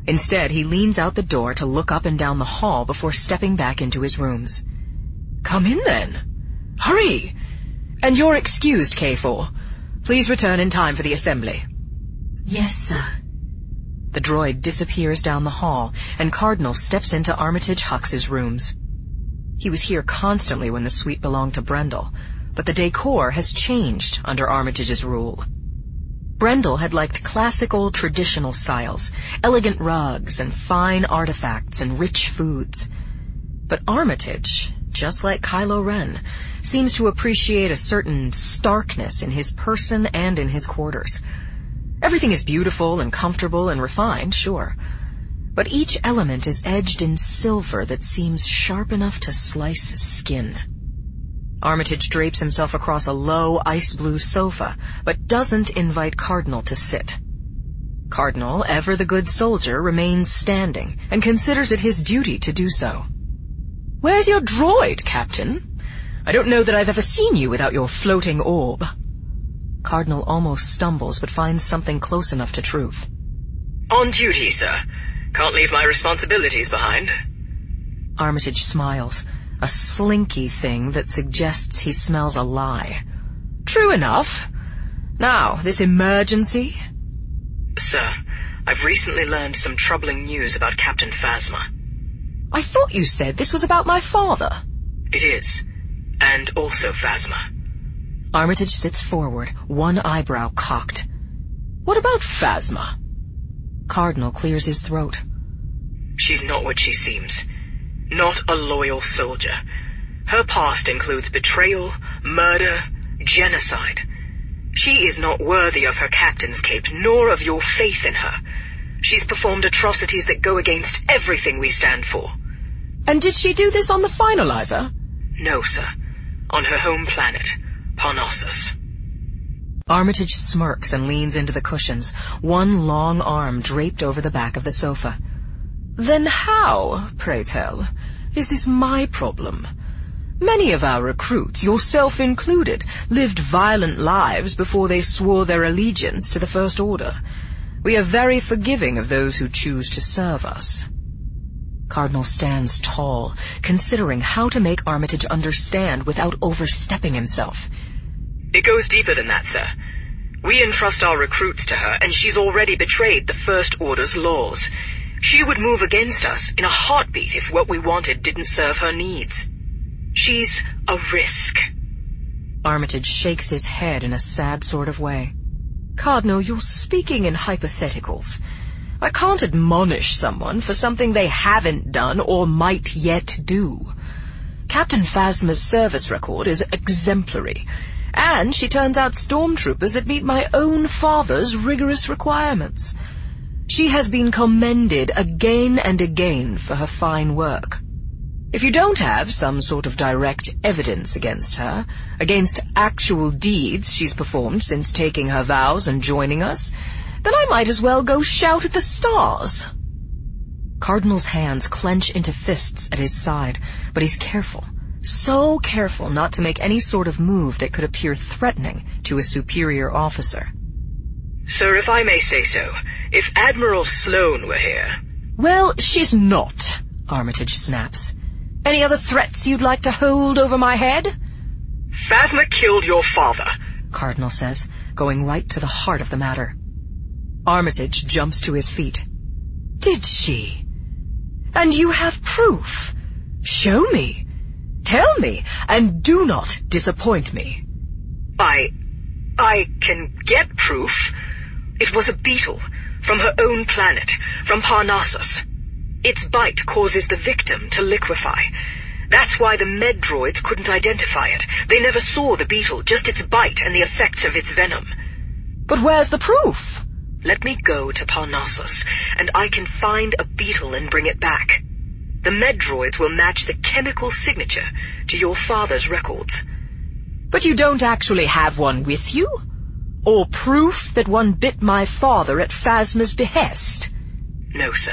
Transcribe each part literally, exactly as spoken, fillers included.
Instead, he leans out the door to look up and down the hall before stepping back into his rooms. "Come in, then. Hurry! And you're excused, K four. Please return in time for the assembly." "Yes, sir." The droid disappears down the hall, and Cardinal steps into Armitage Hux's rooms. He was here constantly when the suite belonged to Brendel, but the decor has changed under Armitage's rule. Brendel had liked classic old traditional styles, elegant rugs and fine artifacts and rich foods. But Armitage, just like Kylo Ren, seems to appreciate a certain starkness in his person and in his quarters. Everything is beautiful and comfortable and refined, sure, but each element is edged in silver that seems sharp enough to slice skin. Armitage drapes himself across a low, ice-blue sofa, but doesn't invite Cardinal to sit. Cardinal, ever the good soldier, remains standing and considers it his duty to do so. "Where's your droid, Captain? I don't know that I've ever seen you without your floating orb." Cardinal almost stumbles, but finds something close enough to truth. "On duty, sir. Can't leave my responsibilities behind." Armitage smiles, a slinky thing that suggests he smells a lie. "True enough. Now, this emergency?" "Sir, I've recently learned some troubling news about Captain Phasma." "I thought you said this was about my father." "It is. And also Phasma." Armitage sits forward, one eyebrow cocked. "What about Phasma?" Cardinal clears his throat. "She's not what she seems. Not a loyal soldier. Her past includes betrayal, murder, genocide. She is not worthy of her captain's cape, nor of your faith in her. She's performed atrocities that go against everything we stand for." "And did she do this on the Finalizer?" "No, sir. On her home planet, Parnassus." Armitage smirks and leans into the cushions, one long arm draped over the back of the sofa. "Then how, pray tell, is this my problem? Many of our recruits, yourself included, lived violent lives before they swore their allegiance to the First Order. We are very forgiving of those who choose to serve us." Cardinal stands tall, considering how to make Armitage understand without overstepping himself. "It goes deeper than that, sir. We entrust our recruits to her, and she's already betrayed the First Order's laws. She would move against us in a heartbeat if what we wanted didn't serve her needs. She's a risk." Armitage shakes his head in a sad sort of way. "Cardinal, you're speaking in hypotheticals. I can't admonish someone for something they haven't done or might yet do. Captain Phasma's service record is exemplary, and she turns out stormtroopers that meet my own father's rigorous requirements. She has been commended again and again for her fine work. If you don't have some sort of direct evidence against her, against actual deeds she's performed since taking her vows and joining us, then I might as well go shout at the stars." Cardinal's hands clench into fists at his side, but he's careful, so careful not to make any sort of move that could appear threatening to a superior officer. "Sir, if I may say so, if Admiral Sloane were here—" "Well, she's not," Armitage snaps. "Any other threats you'd like to hold over my head?" "Phasma killed your father," Cardinal says, going right to the heart of the matter. Armitage jumps to his feet. "Did she? And you have proof? Show me. Tell me, and do not disappoint me." I... I can get proof. It was a beetle, from her own planet, from Parnassus. Its bite causes the victim to liquefy. That's why the med droids couldn't identify it. They never saw the beetle, just its bite and the effects of its venom. "But where's the proof?" "Let me go to Parnassus, and I can find a beetle and bring it back. The med droids will match the chemical signature to your father's records." "But you don't actually have one with you? Or proof that one bit my father at Phasma's behest?" "No, sir."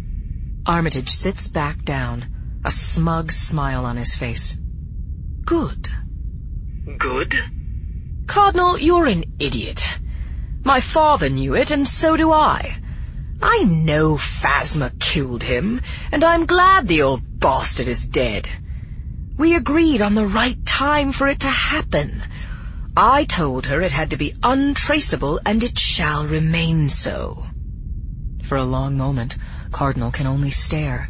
Armitage sits back down, a smug smile on his face. "Good." "Good?" "Cardinal, you're an idiot. My father knew it, and so do I. I know Phasma killed him, and I'm glad the old bastard is dead. We agreed on the right time for it to happen. I told her it had to be untraceable, and it shall remain so." For a long moment, Cardinal can only stare.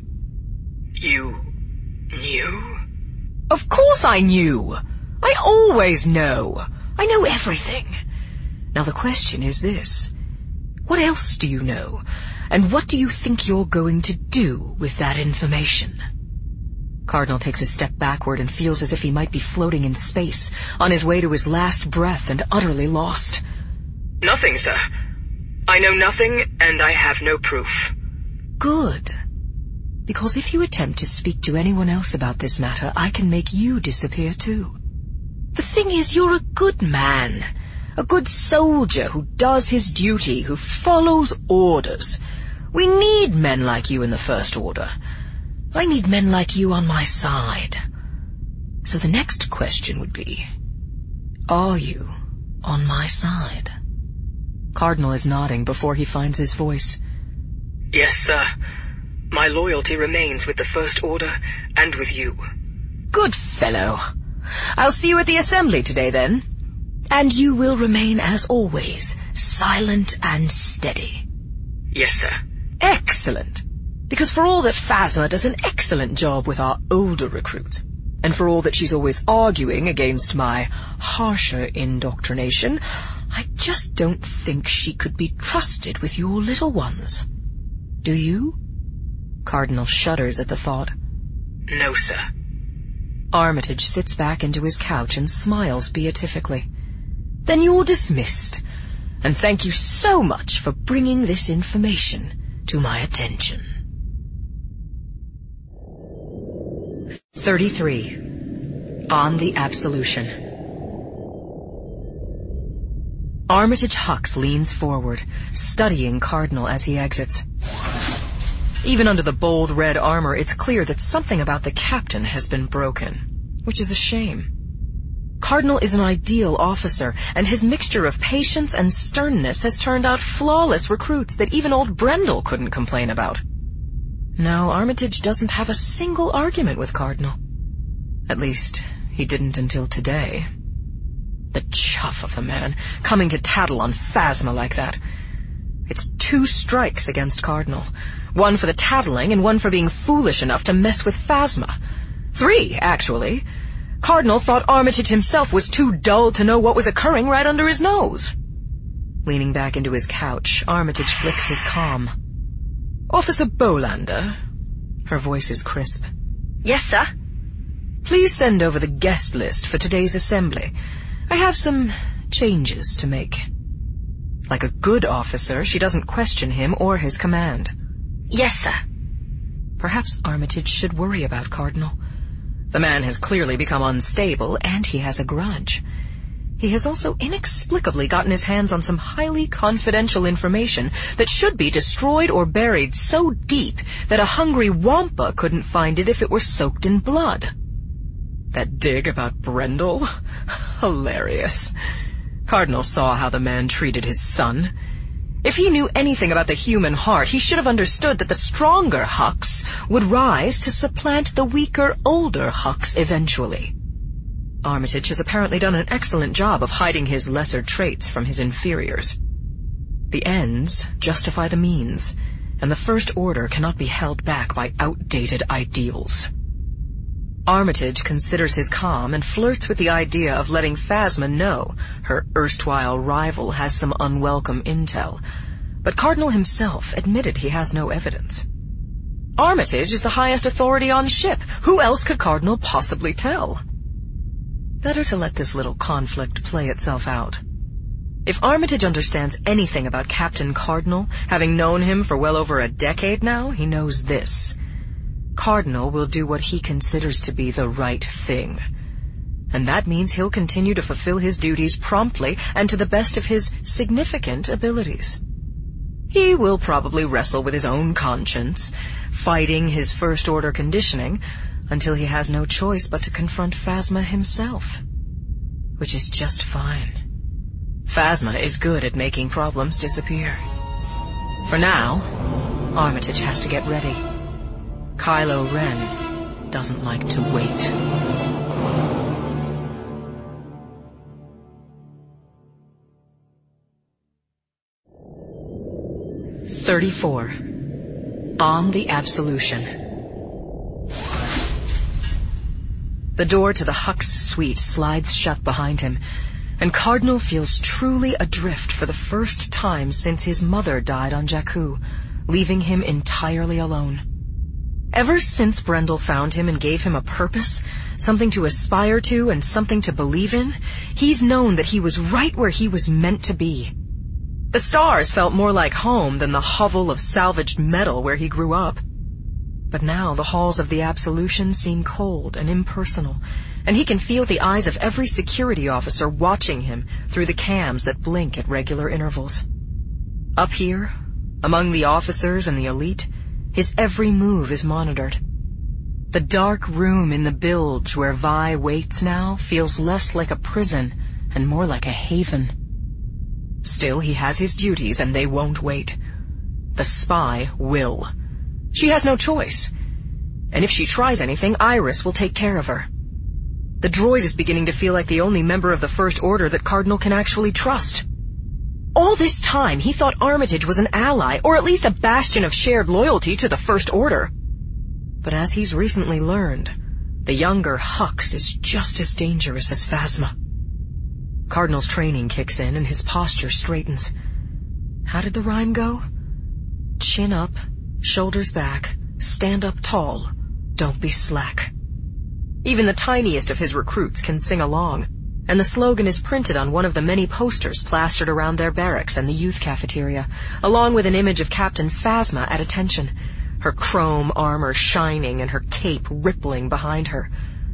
"You knew?" "Of course I knew. I always know. I know everything. Now the question is this. What else do you know? And what do you think you're going to do with that information?" Cardinal takes a step backward and feels as if he might be floating in space, on his way to his last breath and utterly lost. "Nothing, sir. I know nothing, and I have no proof." "Good. Because if you attempt to speak to anyone else about this matter, I can make you disappear too. The thing is, you're a good man. A good soldier who does his duty, who follows orders. We need men like you in the First Order. I need men like you on my side. So the next question would be, are you on my side?" Cardinal is nodding before he finds his voice. "Yes, sir. My loyalty remains with the First Order and with you." "Good fellow. I'll see you at the assembly today, then. And you will remain, as always, silent and steady." "Yes, sir." "Excellent. Because for all that Phasma does an excellent job with our older recruits, and for all that she's always arguing against my harsher indoctrination, I just don't think she could be trusted with your little ones. Do you?" Cardinal shudders at the thought. "No, sir." Armitage sits back into his couch and smiles beatifically. "Then you're dismissed, and thank you so much for bringing this information to my attention." thirty-three. On the Absolution. Armitage Hux leans forward, studying Cardinal as he exits. Even under the bold red armor, it's clear that something about the captain has been broken, which is a shame. Cardinal is an ideal officer, and his mixture of patience and sternness has turned out flawless recruits that even old Brendel couldn't complain about. No, Armitage doesn't have a single argument with Cardinal. At least, he didn't until today. The chuff of the man, coming to tattle on Phasma like that. It's two strikes against Cardinal. One for the tattling and one for being foolish enough to mess with Phasma. Three, actually. Cardinal thought Armitage himself was too dull to know what was occurring right under his nose. Leaning back into his couch, Armitage flicks his comm. "Officer Bolander," her voice is crisp. "Yes, sir?" "Please send over the guest list for today's assembly. I have some changes to make." Like a good officer, she doesn't question him or his command. "Yes, sir." Perhaps Armitage should worry about Cardinal. The man has clearly become unstable, and he has a grudge. He has also inexplicably gotten his hands on some highly confidential information that should be destroyed or buried so deep that a hungry Wampa couldn't find it if it were soaked in blood. That dig about Brendel? Hilarious. Cardinal saw how the man treated his son. If he knew anything about the human heart, he should have understood that the stronger Hux would rise to supplant the weaker, older Hux eventually. Armitage has apparently done an excellent job of hiding his lesser traits from his inferiors. The ends justify the means, and the First Order cannot be held back by outdated ideals. Armitage considers his calm and flirts with the idea of letting Phasma know her erstwhile rival has some unwelcome intel, but Cardinal himself admitted he has no evidence. Armitage is the highest authority on ship. Who else could Cardinal possibly tell? Better to let this little conflict play itself out. If Armitage understands anything about Captain Cardinal, having known him for well over a decade now, he knows this. Cardinal will do what he considers to be the right thing. And that means he'll continue to fulfill his duties promptly and to the best of his significant abilities. He will probably wrestle with his own conscience, fighting his First Order conditioning, until he has no choice but to confront Phasma himself. Which is just fine. Phasma is good at making problems disappear. For now, Armitage has to get ready. Kylo Ren doesn't like to wait. thirty-four. On the Absolution. The door to the Hux suite slides shut behind him, and Cardinal feels truly adrift for the first time since his mother died on Jakku, leaving him entirely alone. Ever since Brendel found him and gave him a purpose, something to aspire to and something to believe in, he's known that he was right where he was meant to be. The stars felt more like home than the hovel of salvaged metal where he grew up. But now the halls of the Absolution seem cold and impersonal, and he can feel the eyes of every security officer watching him through the cams that blink at regular intervals. Up here, among the officers and the elite, his every move is monitored. The dark room in the bilge where Vi waits now feels less like a prison and more like a haven. Still, he has his duties, and they won't wait. The spy will. She has no choice. And if she tries anything, Iris will take care of her. The droid is beginning to feel like the only member of the First Order that Cardinal can actually trust. All this time, he thought Armitage was an ally, or at least a bastion of shared loyalty to the First Order. But as he's recently learned, the younger Hux is just as dangerous as Phasma. Cardinal's training kicks in and his posture straightens. How did the rhyme go? Chin up, shoulders back, stand up tall, don't be slack. Even the tiniest of his recruits can sing along, and the slogan is printed on one of the many posters plastered around their barracks and the youth cafeteria, along with an image of Captain Phasma at attention, her chrome armor shining and her cape rippling behind her.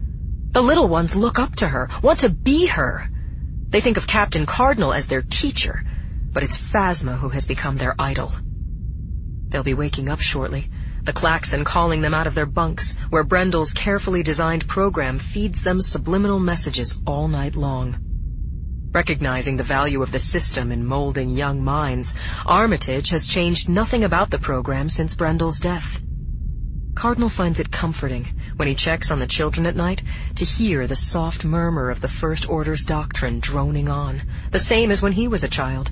The little ones look up to her, want to be her. They think of Captain Cardinal as their teacher, but it's Phasma who has become their idol. They'll be waking up shortly, the klaxon calling them out of their bunks, where Brendel's carefully designed program feeds them subliminal messages all night long. Recognizing the value of the system in molding young minds, Armitage has changed nothing about the program since Brendel's death. Cardinal finds it comforting, when he checks on the children at night, to hear the soft murmur of the First Order's doctrine droning on, the same as when he was a child.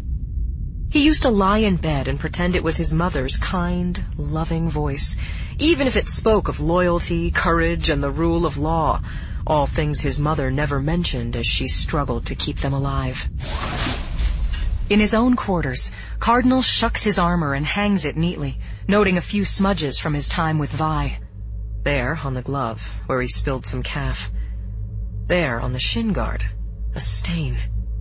He used to lie in bed and pretend it was his mother's kind, loving voice, even if it spoke of loyalty, courage, and the rule of law, all things his mother never mentioned as she struggled to keep them alive. In his own quarters, Cardinal shucks his armor and hangs it neatly, noting a few smudges from his time with Vi. There, on the glove, where he spilled some calf. There, on the shin guard, a stain.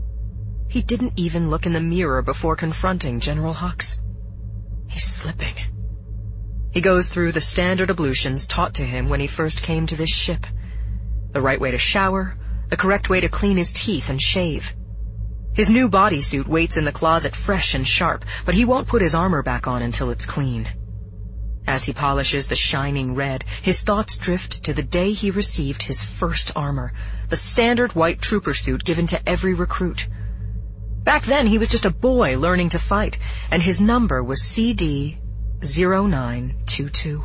He didn't even look in the mirror before confronting General Hux. He's slipping. He goes through the standard ablutions taught to him when he first came to this ship. The right way to shower, the correct way to clean his teeth and shave. His new bodysuit waits in the closet fresh and sharp, but he won't put his armor back on until it's clean. As he polishes the shining red, his thoughts drift to the day he received his first armor, the standard white trooper suit given to every recruit. Back then, he was just a boy learning to fight, and his number was C D zero nine two two.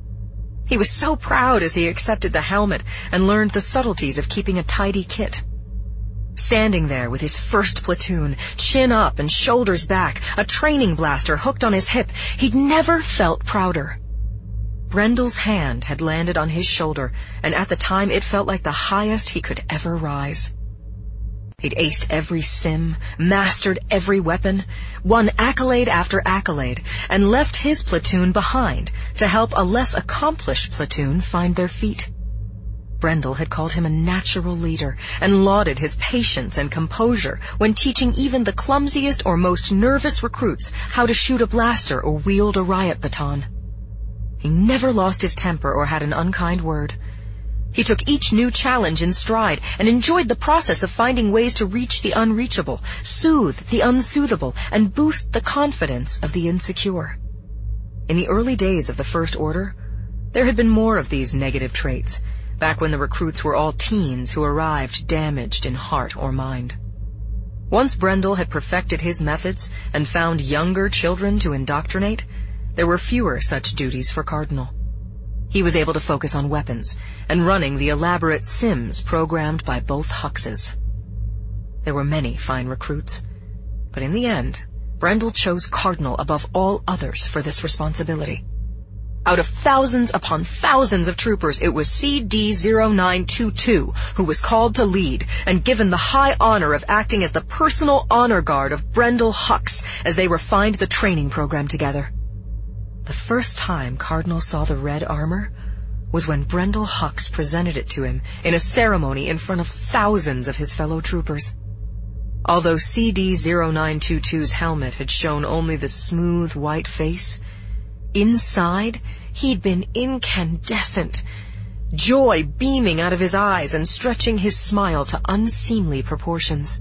He was so proud as he accepted the helmet and learned the subtleties of keeping a tidy kit. Standing there with his first platoon, chin up and shoulders back, a training blaster hooked on his hip, he'd never felt prouder. Brendel's hand had landed on his shoulder, and at the time it felt like the highest he could ever rise. He'd aced every sim, mastered every weapon, won accolade after accolade, and left his platoon behind to help a less accomplished platoon find their feet. Brendel had called him a natural leader and lauded his patience and composure when teaching even the clumsiest or most nervous recruits how to shoot a blaster or wield a riot baton. He never lost his temper or had an unkind word. He took each new challenge in stride and enjoyed the process of finding ways to reach the unreachable, soothe the unsoothable, and boost the confidence of the insecure. In the early days of the First Order, there had been more of these negative traits, back when the recruits were all teens who arrived damaged in heart or mind. Once Brendel had perfected his methods and found younger children to indoctrinate, there were fewer such duties for Cardinal. He was able to focus on weapons and running the elaborate sims programmed by both Huxes. There were many fine recruits, but in the end, Brendel chose Cardinal above all others for this responsibility. Out of thousands upon thousands of troopers, it was C D zero nine two two who was called to lead and given the high honor of acting as the personal honor guard of Brendel Hux as they refined the training program together. The first time Cardinal saw the red armor was when Brendel Hux presented it to him in a ceremony in front of thousands of his fellow troopers. Although C D zero nine two two's helmet had shown only the smooth white face, inside he'd been incandescent, joy beaming out of his eyes and stretching his smile to unseemly proportions.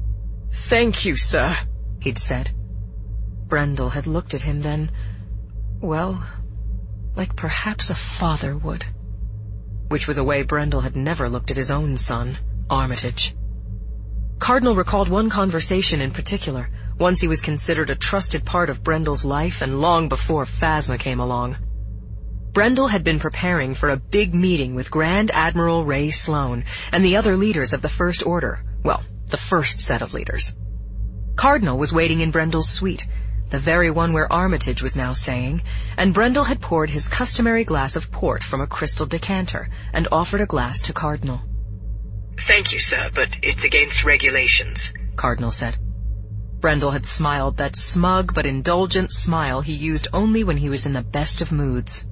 "Thank you, sir," he'd said. Brendel had looked at him then, well, like perhaps a father would. Which was a way Brendel had never looked at his own son, Armitage. Cardinal recalled one conversation in particular, once he was considered a trusted part of Brendel's life and long before Phasma came along. Brendel had been preparing for a big meeting with Grand Admiral Ray Sloan and the other leaders of the First Order, well, the first set of leaders. Cardinal was waiting in Brendel's suite, the very one where Armitage was now staying, and Brendel had poured his customary glass of port from a crystal decanter and offered a glass to Cardinal. "Thank you, sir, but it's against regulations," Cardinal said. Brendel had smiled that smug but indulgent smile he used only when he was in the best of moods.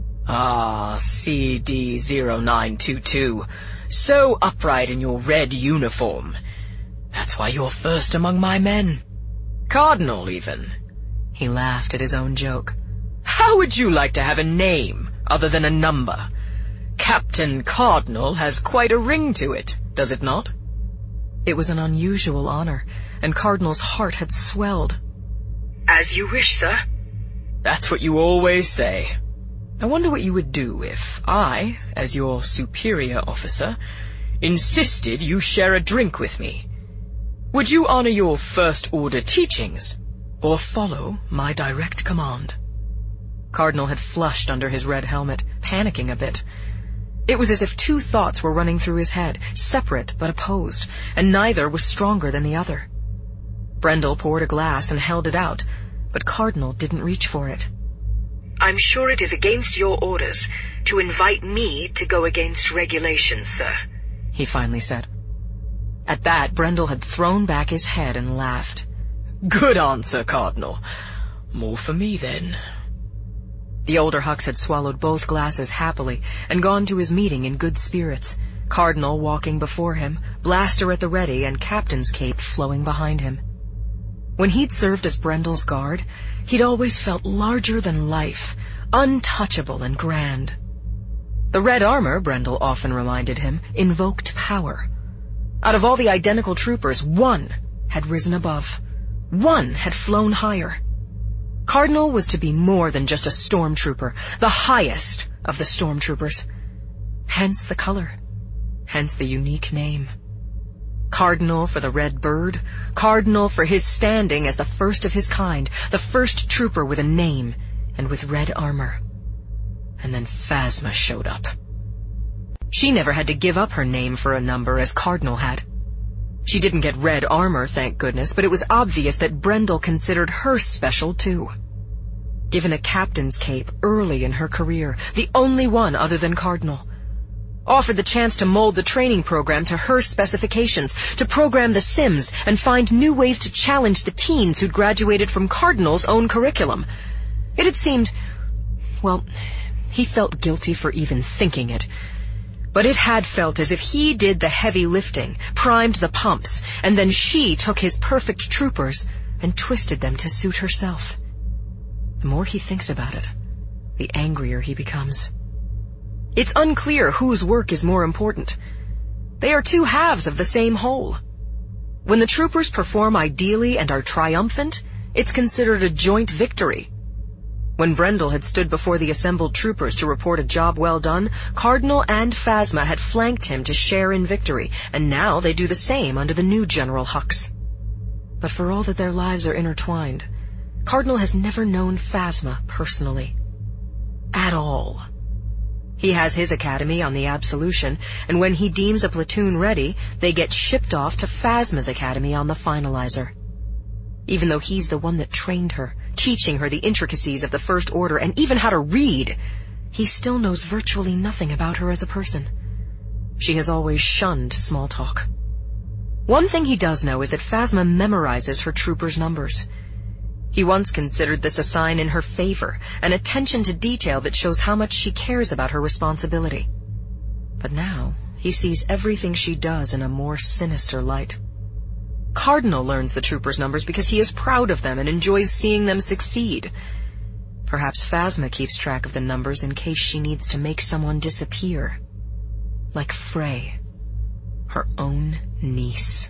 "Ah, C D zero nine two two, so upright in your red uniform. That's why you're first among my men. Cardinal, even." He laughed at his own joke. "How would you like to have a name other than a number? Captain Cardinal has quite a ring to it, does it not?" It was an unusual honor, and Cardinal's heart had swelled. "As you wish, sir." "That's what you always say. I wonder what you would do if I, as your superior officer, insisted you share a drink with me. Would you honor your First Order teachings, or follow my direct command?" Cardinal had flushed under his red helmet, panicking a bit. It was as if two thoughts were running through his head, separate but opposed, and neither was stronger than the other. Brendel poured a glass and held it out, but Cardinal didn't reach for it. "I'm sure it is against your orders to invite me to go against regulations, sir," he finally said. At that, Brendel had thrown back his head and laughed. "Good answer, Cardinal. More for me, then." The older Hux had swallowed both glasses happily and gone to his meeting in good spirits, Cardinal walking before him, blaster at the ready and captain's cape flowing behind him. When he'd served as Brendel's guard, he'd always felt larger than life, untouchable and grand. The red armor, Brendel often reminded him, invoked power. Out of all the identical troopers, one had risen above. One had flown higher. Cardinal was to be more than just a stormtrooper, the highest of the stormtroopers. Hence the color, hence the unique name. Cardinal for the red bird, Cardinal for his standing as the first of his kind, the first trooper with a name and with red armor. And then Phasma showed up. She never had to give up her name for a number as Cardinal had. She didn't get red armor, thank goodness, but it was obvious that Brendel considered her special too. Given a captain's cape early in her career, the only one other than Cardinal. Offered the chance to mold the training program to her specifications, to program the Sims and find new ways to challenge the teens who'd graduated from Cardinal's own curriculum. It had seemed, well, he felt guilty for even thinking it. But it had felt as if he did the heavy lifting, primed the pumps, and then she took his perfect troopers and twisted them to suit herself. The more he thinks about it, the angrier he becomes. It's unclear whose work is more important. They are two halves of the same whole. When the troopers perform ideally and are triumphant, it's considered a joint victory. When Brendel had stood before the assembled troopers to report a job well done, Cardinal and Phasma had flanked him to share in victory, and now they do the same under the new General Hux. But for all that their lives are intertwined, Cardinal has never known Phasma personally. At all. He has his academy on the Absolution, and when he deems a platoon ready, they get shipped off to Phasma's academy on the Finalizer. Even though he's the one that trained her, teaching her the intricacies of the First Order and even how to read, he still knows virtually nothing about her as a person. She has always shunned small talk. One thing he does know is that Phasma memorizes her troopers' numbers. He once considered this a sign in her favor, an attention to detail that shows how much she cares about her responsibility. But now, he sees everything she does in a more sinister light. Cardinal learns the troopers' numbers because he is proud of them and enjoys seeing them succeed. Perhaps Phasma keeps track of the numbers in case she needs to make someone disappear. Like Frey, her own niece.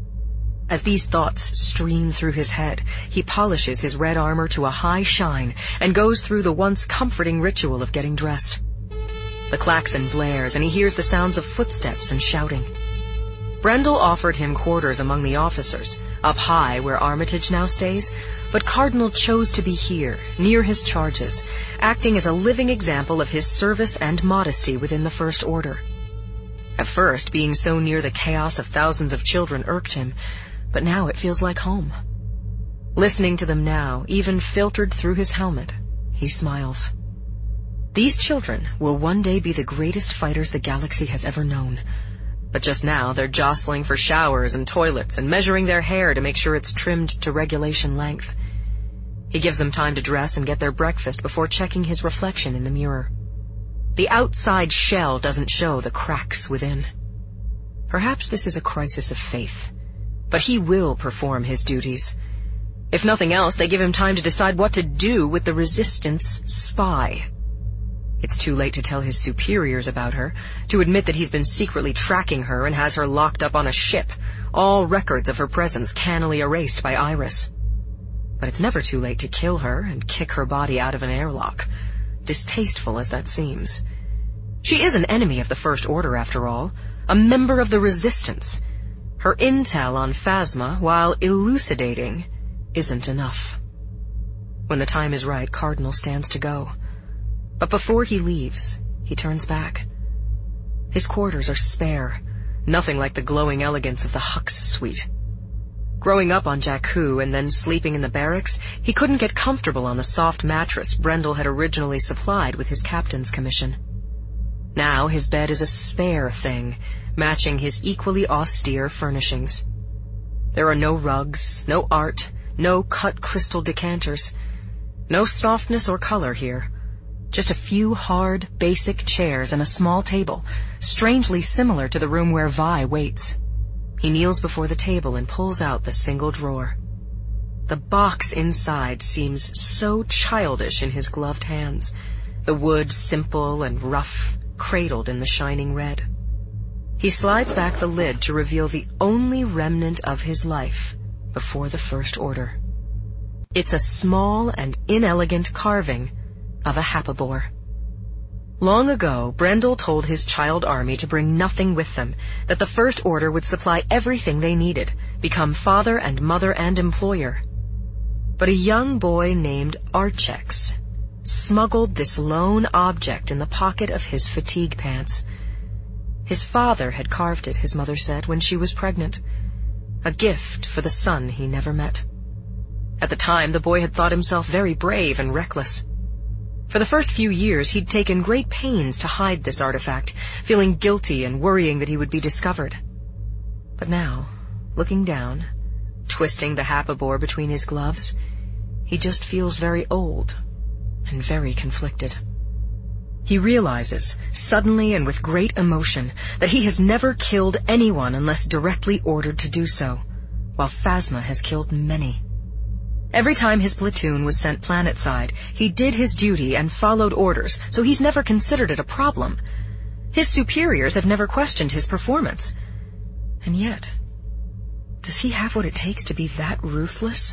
As these thoughts stream through his head, he polishes his red armor to a high shine and goes through the once comforting ritual of getting dressed. The klaxon blares, and he hears the sounds of footsteps and shouting. Brendel offered him quarters among the officers, up high where Armitage now stays, but Cardinal chose to be here, near his charges, acting as a living example of his service and modesty within the First Order. At first, being so near the chaos of thousands of children irked him, but now it feels like home. Listening to them now, even filtered through his helmet, he smiles. These children will one day be the greatest fighters the galaxy has ever known. But just now, they're jostling for showers and toilets and measuring their hair to make sure it's trimmed to regulation length. He gives them time to dress and get their breakfast before checking his reflection in the mirror. The outside shell doesn't show the cracks within. Perhaps this is a crisis of faith, but he will perform his duties. If nothing else, they give him time to decide what to do with the Resistance spy. It's too late to tell his superiors about her, to admit that he's been secretly tracking her and has her locked up on a ship, all records of her presence cannily erased by Iris. But it's never too late to kill her and kick her body out of an airlock, distasteful as that seems. She is an enemy of the First Order, after all, a member of the Resistance. Her intel on Phasma, while elucidating, isn't enough. When the time is right, Cardinal stands to go. But before he leaves, he turns back. His quarters are spare, nothing like the glowing elegance of the Hux suite. Growing up on Jakku and then sleeping in the barracks, he couldn't get comfortable on the soft mattress Brendel had originally supplied with his captain's commission. Now his bed is a spare thing, matching his equally austere furnishings. There are no rugs, no art, no cut crystal decanters. No softness or color here. Just a few hard, basic chairs and a small table, strangely similar to the room where Vi waits. He kneels before the table and pulls out the single drawer. The box inside seems so childish in his gloved hands, the wood simple and rough, cradled in the shining red. He slides back the lid to reveal the only remnant of his life before the First Order. It's a small and inelegant carving of a Hapabor. Long ago, Brendel told his child army to bring nothing with them, that the First Order would supply everything they needed, become father and mother and employer. But a young boy named Archex smuggled this lone object in the pocket of his fatigue pants. His father had carved it, his mother said, when she was pregnant. A gift for the son he never met. At the time, the boy had thought himself very brave and reckless. For the first few years, he'd taken great pains to hide this artifact, feeling guilty and worrying that he would be discovered. But now, looking down, twisting the Hapabor between his gloves, he just feels very old and very conflicted. He realizes, suddenly and with great emotion, that he has never killed anyone unless directly ordered to do so, while Phasma has killed many. Every time his platoon was sent planetside, he did his duty and followed orders, so he's never considered it a problem. His superiors have never questioned his performance. And yet, does he have what it takes to be that ruthless?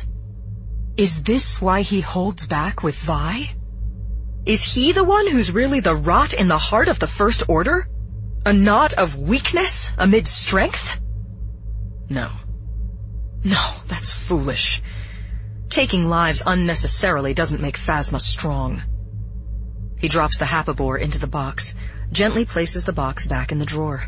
Is this why he holds back with Vi? Is he the one who's really the rot in the heart of the First Order? A knot of weakness amid strength? No. No, that's foolish. Taking lives unnecessarily doesn't make Phasma strong. He drops the Hapabor into the box, gently places the box back in the drawer.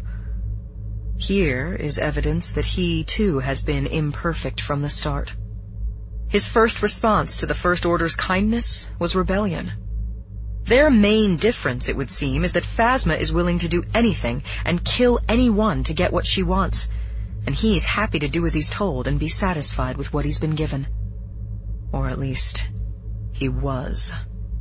Here is evidence that he, too, has been imperfect from the start. His first response to the First Order's kindness was rebellion. Their main difference, it would seem, is that Phasma is willing to do anything and kill anyone to get what she wants, and he's happy to do as he's told and be satisfied with what he's been given. Or at least, he was.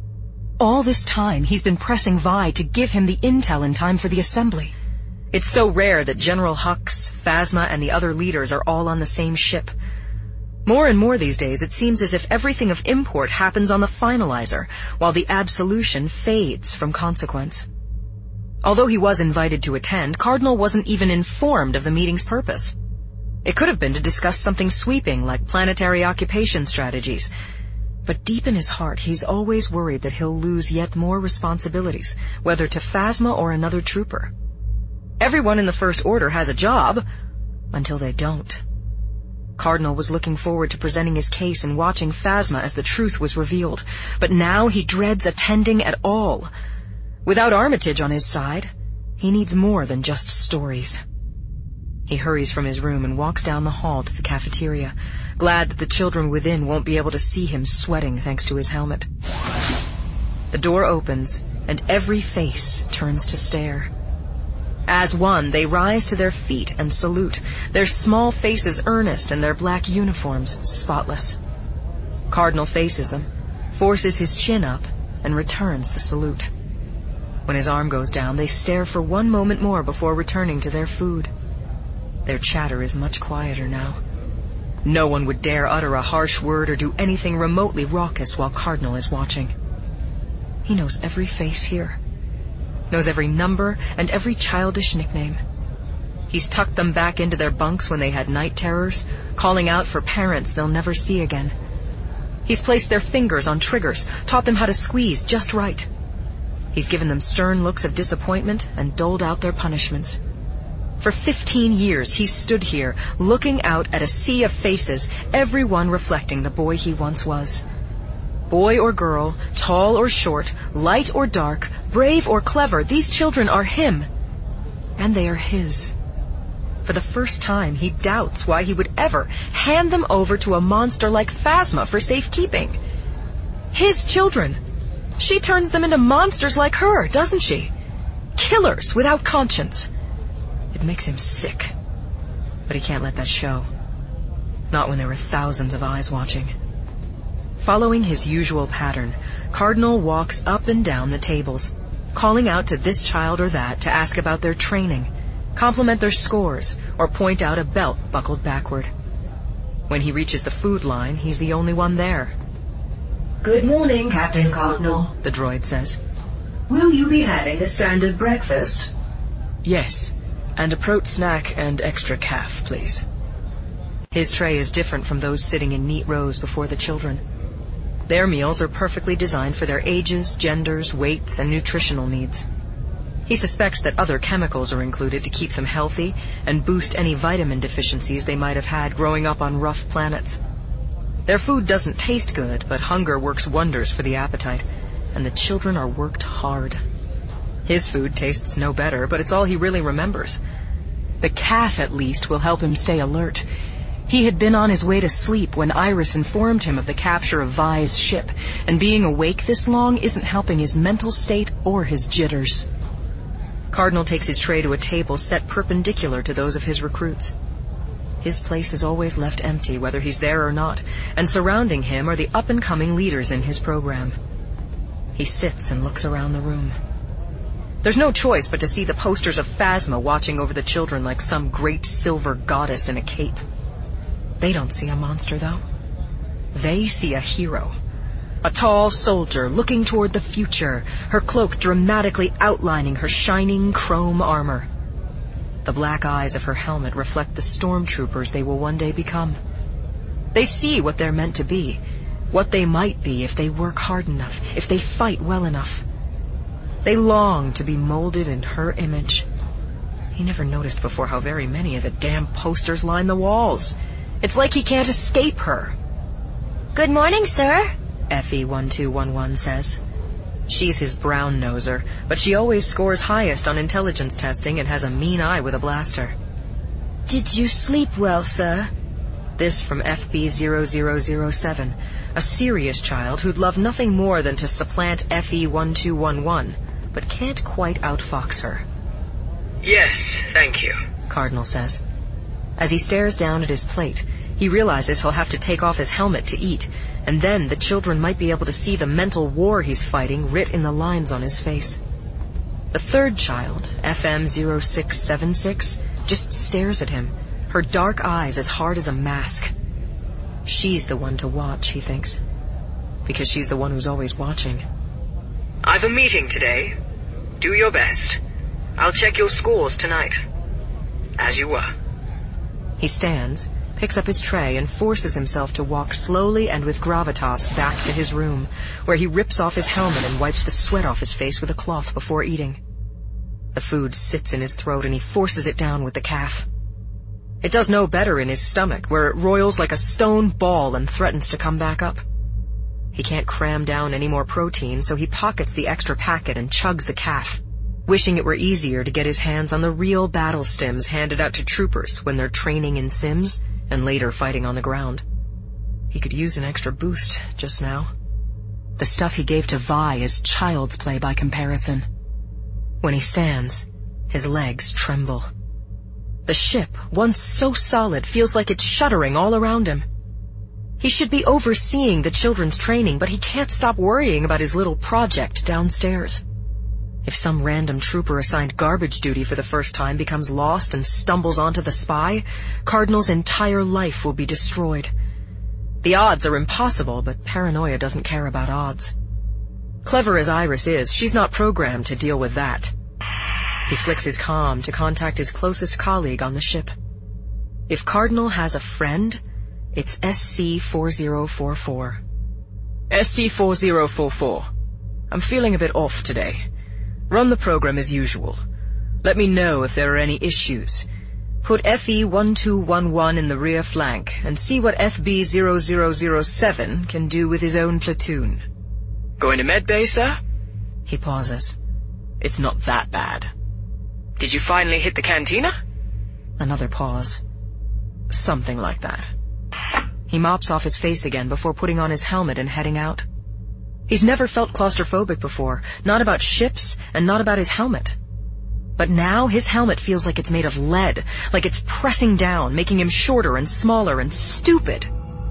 All this time, he's been pressing Vi to give him the intel in time for the assembly. It's so rare that General Hux, Phasma, and the other leaders are all on the same ship. More and more these days, it seems as if everything of import happens on the finalizer, while the absolution fades from consequence. Although he was invited to attend, Cardinal wasn't even informed of the meeting's purpose. It could have been to discuss something sweeping, like planetary occupation strategies. But deep in his heart, he's always worried that he'll lose yet more responsibilities, whether to Phasma or another trooper. Everyone in the First Order has a job, until they don't. Cardinal was looking forward to presenting his case and watching Phasma as the truth was revealed, but now he dreads attending at all. Without Armitage on his side, he needs more than just stories. He hurries from his room and walks down the hall to the cafeteria, glad that the children within won't be able to see him sweating thanks to his helmet. The door opens, and every face turns to stare. As one, they rise to their feet and salute, their small faces earnest and their black uniforms spotless. Cardinal faces them, forces his chin up, and returns the salute. When his arm goes down, they stare for one moment more before returning to their food. Their chatter is much quieter now. No one would dare utter a harsh word or do anything remotely raucous while Cardinal is watching. He knows every face here, knows every number and every childish nickname. He's tucked them back into their bunks when they had night terrors, calling out for parents they'll never see again. He's placed their fingers on triggers, taught them how to squeeze just right. He's given them stern looks of disappointment and doled out their punishments. For fifteen years, he's stood here, looking out at a sea of faces, every one reflecting the boy he once was. Boy or girl, tall or short, light or dark, brave or clever, these children are him. And they are his. For the first time, he doubts why he would ever hand them over to a monster like Phasma for safekeeping. His children. She turns them into monsters like her, doesn't she? Killers without conscience. It makes him sick. But he can't let that show. Not when there are thousands of eyes watching. Following his usual pattern, Cardinal walks up and down the tables, calling out to this child or that to ask about their training, compliment their scores, or point out a belt buckled backward. When he reaches the food line, he's the only one there. Good morning, Captain Cardinal, the droid says. Will you be having a standard breakfast? Yes, and a prot snack and extra calf, please. His tray is different from those sitting in neat rows before the children. Their meals are perfectly designed for their ages, genders, weights, and nutritional needs. He suspects that other chemicals are included to keep them healthy and boost any vitamin deficiencies they might have had growing up on rough planets. Their food doesn't taste good, but hunger works wonders for the appetite, and the children are worked hard. His food tastes no better, but it's all he really remembers. The calf, at least, will help him stay alert. He had been on his way to sleep when Iris informed him of the capture of Vi's ship, and being awake this long isn't helping his mental state or his jitters. Cardinal takes his tray to a table set perpendicular to those of his recruits. His place is always left empty, whether he's there or not, and surrounding him are the up-and-coming leaders in his program. He sits and looks around the room. There's no choice but to see the posters of Phasma watching over the children like some great silver goddess in a cape. They don't see a monster, though. They see a hero. A tall soldier looking toward the future, her cloak dramatically outlining her shining chrome armor. The black eyes of her helmet reflect the stormtroopers they will one day become. They see what they're meant to be, what they might be if they work hard enough, if they fight well enough. They long to be molded in her image. He never noticed before how very many of the damn posters line the walls. It's like he can't escape her. Good morning, sir, F E one two one one says. She's his brown noser, but she always scores highest on intelligence testing and has a mean eye with a blaster. Did you sleep well, sir? This from F B zero zero zero seven, a serious child who'd love nothing more than to supplant F E one two one one, but can't quite outfox her. Yes, thank you, Cardinal says. As he stares down at his plate, he realizes he'll have to take off his helmet to eat, and then the children might be able to see the mental war he's fighting writ in the lines on his face. The third child, F M zero six seven six, just stares at him, her dark eyes as hard as a mask. She's the one to watch, he thinks, because she's the one who's always watching. I've a meeting today. Do your best. I'll check your scores tonight. As you were. He stands, picks up his tray, and forces himself to walk slowly and with gravitas back to his room, where he rips off his helmet and wipes the sweat off his face with a cloth before eating. The food sits in his throat, and he forces it down with the calf. It does no better in his stomach, where it roils like a stone ball and threatens to come back up. He can't cram down any more protein, so he pockets the extra packet and chugs the calf, wishing it were easier to get his hands on the real battle stims handed out to troopers when they're training in sims and later fighting on the ground. He could use an extra boost just now. The stuff he gave to Vi is child's play by comparison. When he stands, his legs tremble. The ship, once so solid, feels like it's shuddering all around him. He should be overseeing the children's training, but he can't stop worrying about his little project downstairs. If some random trooper assigned garbage duty for the first time becomes lost and stumbles onto the spy, Cardinal's entire life will be destroyed. The odds are impossible, but paranoia doesn't care about odds. Clever as Iris is, she's not programmed to deal with that. He flicks his comm to contact his closest colleague on the ship. If Cardinal has a friend, it's S C four zero four four. S C four zero four four. I'm feeling a bit off today. Run the program as usual. Let me know if there are any issues. Put F E one two one one in the rear flank and see what F B zero zero zero seven can do with his own platoon. Going to medbay, sir? He pauses. It's not that bad. Did you finally hit the cantina? Another pause. Something like that. He mops off his face again before putting on his helmet and heading out. He's never felt claustrophobic before, not about ships and not about his helmet. But now his helmet feels like it's made of lead, like it's pressing down, making him shorter and smaller and stupid.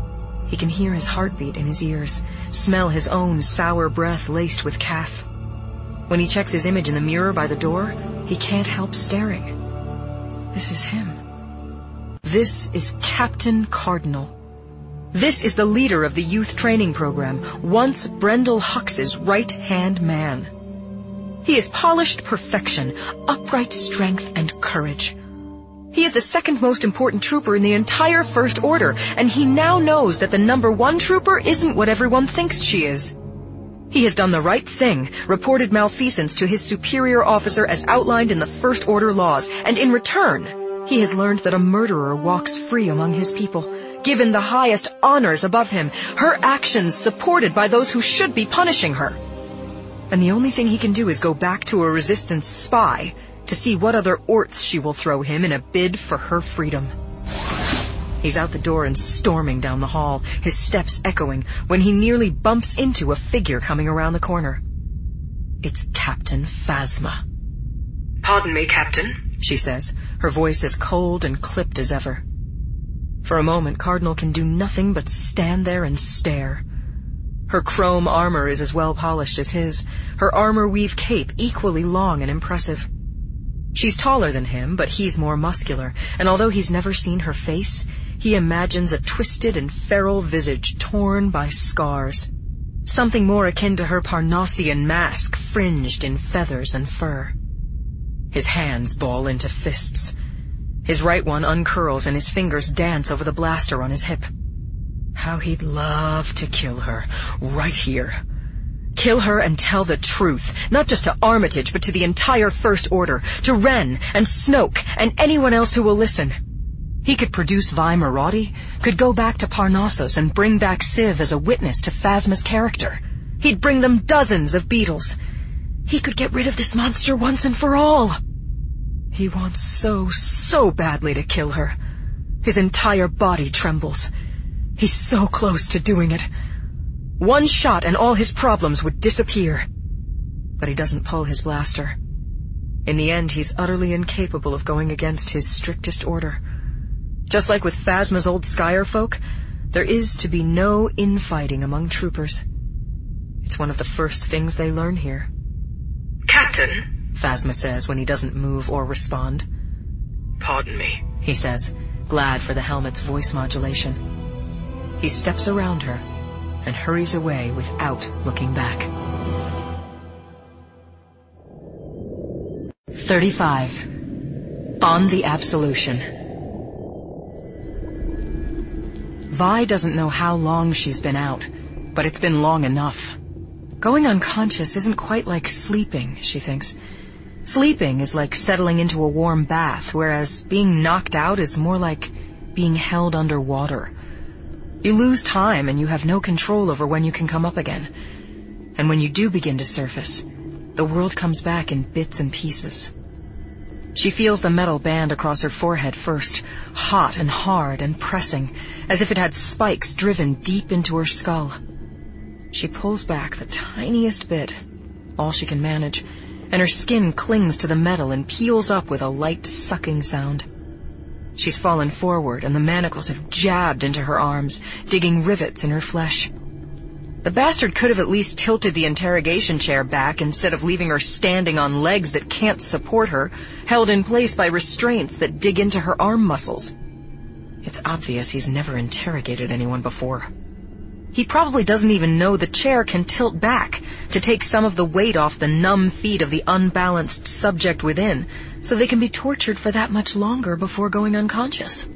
He can hear his heartbeat in his ears, smell his own sour breath laced with calf. When he checks his image in the mirror by the door, he can't help staring. This is him. This is Captain Cardinal. This is the leader of the youth training program, once Brendel Hux's right-hand man. He is polished perfection, upright strength and courage. He is the second most important trooper in the entire First Order, and he now knows that the number one trooper isn't what everyone thinks she is. He has done the right thing, reported malfeasance to his superior officer as outlined in the First Order laws, and in return, he has learned that a murderer walks free among his people, given the highest honors above him, her actions supported by those who should be punishing her. And the only thing he can do is go back to a resistance spy to see what other orts she will throw him in a bid for her freedom. He's out the door and storming down the hall, his steps echoing, when he nearly bumps into a figure coming around the corner. It's Captain Phasma. Pardon me, Captain, she says, her voice as cold and clipped as ever. For a moment, Cardinal can do nothing but stand there and stare. Her chrome armor is as well polished as his, her armor-weave cape equally long and impressive. She's taller than him, but he's more muscular, and although he's never seen her face, he imagines a twisted and feral visage torn by scars. Something more akin to her Parnassian mask, fringed in feathers and fur. His hands ball into fists. His right one uncurls and his fingers dance over the blaster on his hip. How he'd love to kill her, right here. Kill her and tell the truth, not just to Armitage, but to the entire First Order, to Wren and Snoke and anyone else who will listen. He could produce Vi Marati, could go back to Parnassus and bring back Civ as a witness to Phasma's character. He'd bring them dozens of beetles. He could get rid of this monster once and for all. He wants so, so badly to kill her. His entire body trembles. He's so close to doing it. One shot and all his problems would disappear. But he doesn't pull his blaster. In the end, he's utterly incapable of going against his strictest order. Just like with Phasma's old Skyer folk, there is to be no infighting among troopers. It's one of the first things they learn here. Captain, Phasma says when he doesn't move or respond. Pardon me, he says, glad for the helmet's voice modulation. He steps around her and hurries away without looking back. thirty-five. On the Absolution. Vi doesn't know how long she's been out, but it's been long enough. Going unconscious isn't quite like sleeping, she thinks. Sleeping is like settling into a warm bath, whereas being knocked out is more like being held underwater. You lose time and you have no control over when you can come up again. And when you do begin to surface, the world comes back in bits and pieces. She feels the metal band across her forehead first, hot and hard and pressing, as if it had spikes driven deep into her skull. She pulls back the tiniest bit, all she can manage, and her skin clings to the metal and peels up with a light sucking sound. She's fallen forward, and the manacles have jabbed into her arms, digging rivets in her flesh. The bastard could have at least tilted the interrogation chair back instead of leaving her standing on legs that can't support her, held in place by restraints that dig into her arm muscles. It's obvious he's never interrogated anyone before. He probably doesn't even know the chair can tilt back to take some of the weight off the numb feet of the unbalanced subject within, so they can be tortured for that much longer before going unconscious.